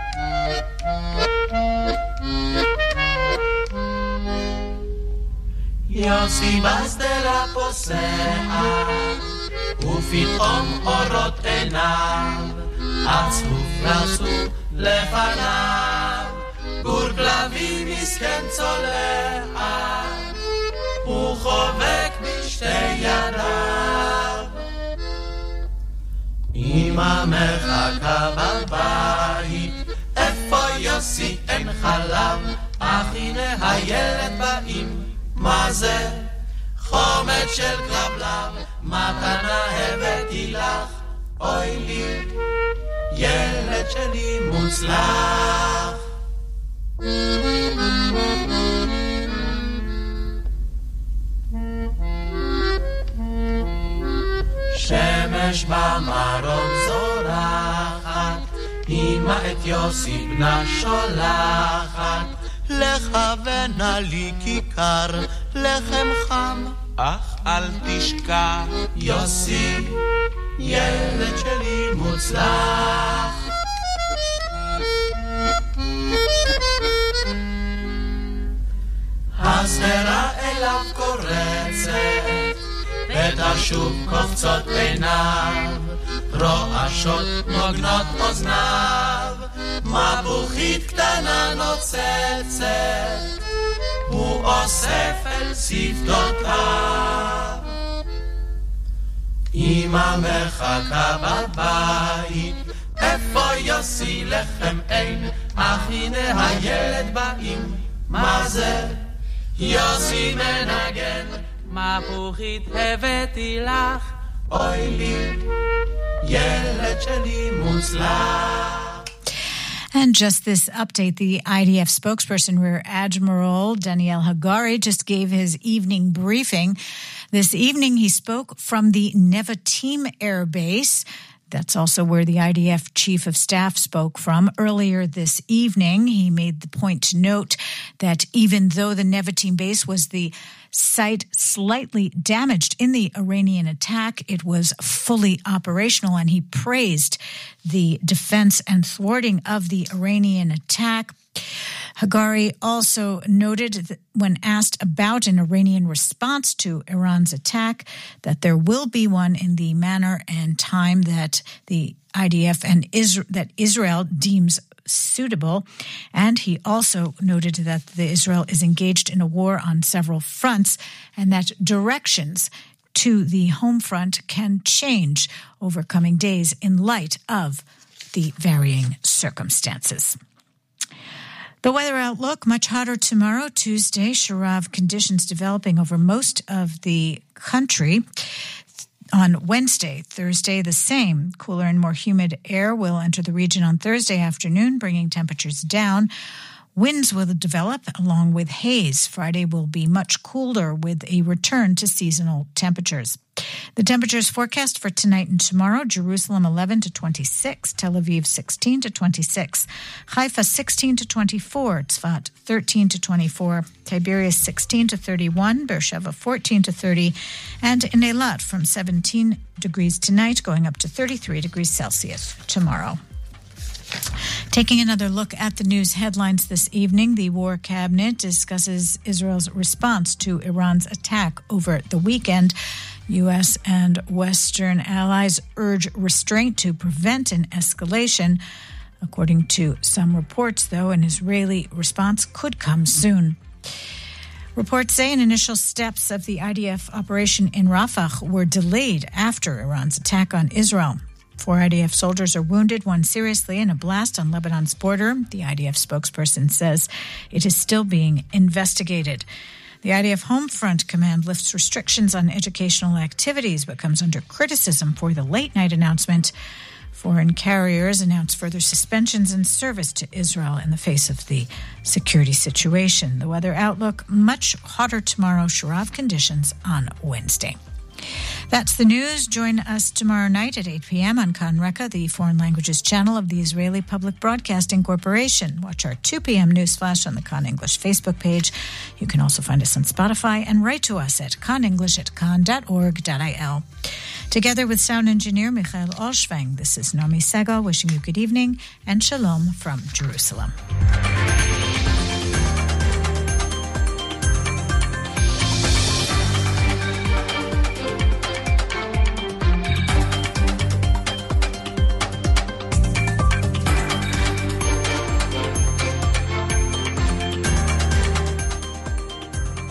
P: יוסי בשדרה פוסע, ופתאום אורות עיניו, עצוב רצו לפניו, גור כלבי מסכן צולע, הוא חובק בשתי ידיו. אמא מחכה בבית, איפה יוסי אין חלב, אך הנה הילד באים, מה זה? חומץ של כלבלב, מתנה הבאתי לך, אוי לי, ילד שלי מוצלח. שמש במרום זורחת, אמא את יוסי בנה שולחת, לכוונה לי כיכר לחם חם, אך אל תשכח, יוסי, ילד שלי מוצלח. השדרה אליו קורצת, ותשוב קופצות עיניו, רועשות נוגנות אוזניו, מבוכית קטנה נוצצת, הוא אוסף אל שפתותיו. אמא מחכה בבית, איפה יוסי לחם אין, אך הנה הילד באים, מה זה? יוסי מנגן, מבוכית הבאתי לך, אוי לי, ילד שלי מוצלח.
B: And just this update, the IDF spokesperson, Rear Admiral Daniel Hagari, just gave his evening briefing. This evening, he spoke from the Nevatim Air Base. That's also where the IDF Chief of Staff spoke from. Earlier this evening, he made the point to note that even though the Nevatim base was the site slightly damaged in the Iranian attack, it was fully operational, and he praised the defense and thwarting of the Iranian attack. Hagari also noted that when asked about an Iranian response to Iran's attack, that there will be one in the manner and time that the IDF and that Israel deems suitable. And he also noted that Israel is engaged in a war on several fronts, and that directions to the home front can change over coming days in light of the varying circumstances. The weather outlook, much hotter tomorrow, Tuesday. Sharav conditions developing over most of the country. On Wednesday, Thursday, the same. Cooler and more humid air will enter the region on Thursday afternoon, bringing temperatures down. Winds will develop along with haze. Friday will be much cooler with a return to seasonal temperatures. The temperatures forecast for tonight and tomorrow: Jerusalem 11 to 26, Tel Aviv 16 to 26, Haifa 16 to 24, Tzfat 13 to 24, Tiberias 16 to 31, Beersheba 14 to 30, and in Eilat from 17 degrees tonight going up to 33 degrees Celsius tomorrow. Taking another look at the news headlines this evening, the War Cabinet discusses Israel's response to Iran's attack over the weekend. U.S. and Western allies urge restraint to prevent an escalation. According to some reports, though, an Israeli response could come soon. Reports say initial steps of the IDF operation in Rafah were delayed after Iran's attack on Israel. 4 IDF soldiers are wounded, one seriously, in a blast on Lebanon's border. The IDF spokesperson says it is still being investigated. The IDF Home Front Command lifts restrictions on educational activities, but comes under criticism for the late-night announcement. Foreign carriers announced further suspensions in service to Israel in the face of the security situation. The weather outlook, much hotter tomorrow, Sharav conditions on Wednesday. That's the news. Join us tomorrow night at 8 p.m. on Kan Reka, the foreign languages channel of the Israeli Public Broadcasting Corporation. Watch our 2 p.m. news flash on the Kan English Facebook page. You can also find us on Spotify and write to us at kanenglish@kan.org.il. Together with sound engineer Michael Olschwang, this is Naomi Segal wishing you good evening and shalom from Jerusalem.